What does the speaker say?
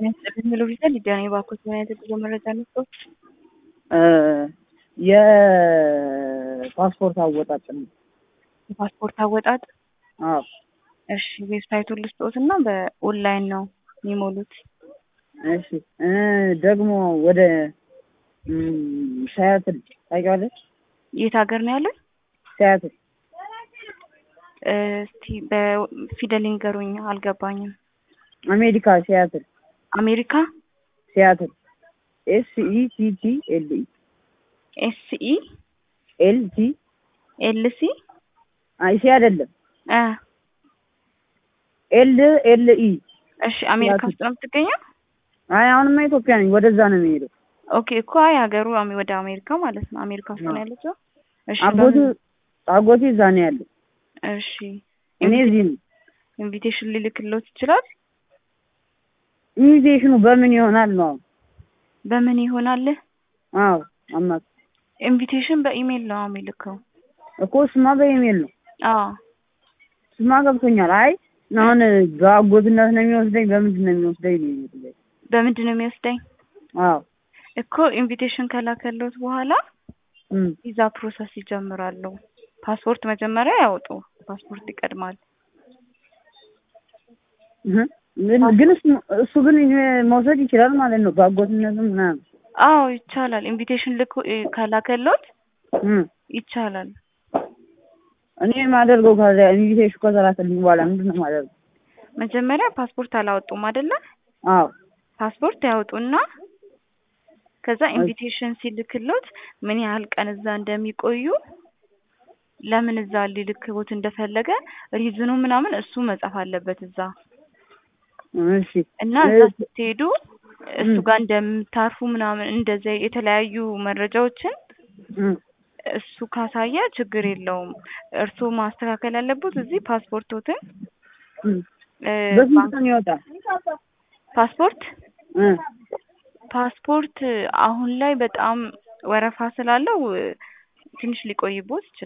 የሚለው ቪዛ ሊዳኔ ባኮስ ምን አይነት መረጃ ነው? የፓስፖርት አወጣጥ ነው። የፓስፖርት አወጣጥ? አዎ። እሺ ዌብሳይቱን ልስጥዎትና በኦንላይን ነው የሚሞሉት። እሺ ደግሞ ወደ ሲያትል ታውቂዋለሽ? የት ሀገር ነው ያለው? ሲያትል። እስቲ በፊደል ይንገሩኝ፣ አልገባኝም። አሜሪካ ሲያትል። አሜሪካ ሲያትል SEATTLE SELC አይ ሲ አይደለም LLE። እሺ አሜሪካ ውስጥ ነው የምትገኘው? አይ አሁንማ ኢትዮጵያ ነኝ፣ ወደዛ ነው የሚሄደው። ኦኬ እኮ አይ ሀገሩ ወደ አሜሪካ ማለት ነው። አሜሪካ ውስጥ ነው ያለችው። እሺ አጎቴ እዛ ነው ያለው። እሺ እኔ እዚህ ነኝ። ኢንቪቴሽን ሊልክልዎት ይችላል? ኢንቪቴሽኑ በምን ይሆናል ነው? በምን ይሆናል? አዎ አማት ኢንቪቴሽን በኢሜል ነው የሚልከው እኮ። ስማ በኢሜል ነው። አዎ ስማ ገብቶኛል። አይ አሁን በአጎትነት ነው የሚወስደኝ? በምንድን ነው የሚወስደኝ? በምንድን ነው የሚወስደኝ? አዎ እኮ ኢንቪቴሽን ከላከልዎት በኋላ ቪዛ ፕሮሰስ ይጀምራሉ። ፓስፖርት መጀመሪያ ያወጡ። ፓስፖርት ይቀድማል። ግን እሱ ግን መውሰድ ይችላል ማለት ነው በአጎትነትም ምናምን? አዎ ይቻላል። ኢንቪቴሽን ልኮ ከላከልዎት ይቻላል። እኔ የማደርገው ከዚያ ኢንቪቴሽን ከተላከልኝ በኋላ ምንድን ነው የማደርገው? መጀመሪያ ፓስፖርት አላወጡም አይደለ? አዎ ፓስፖርት ያወጡና ከዛ ኢንቪቴሽን ሲልክልዎት ምን ያህል ቀን እዛ እንደሚቆዩ፣ ለምን እዛ ሊልክዎት እንደፈለገ ሪዝኑ ምናምን እሱ መጻፍ አለበት እዛ። እሺ እና እዛ ስትሄዱ እሱ ጋር እንደምታርፉ ምናምን እንደዚህ የተለያዩ መረጃዎችን እሱ ካሳየ ችግር የለውም። እርስዎ ማስተካከል ያለበት እዚህ ፓስፖርቶትን በስንት ቀን ይወጣል ፓስፖርት አሁን ላይ በጣም ወረፋ ስላለው ትንሽ ሊቆይቦት ይችላል።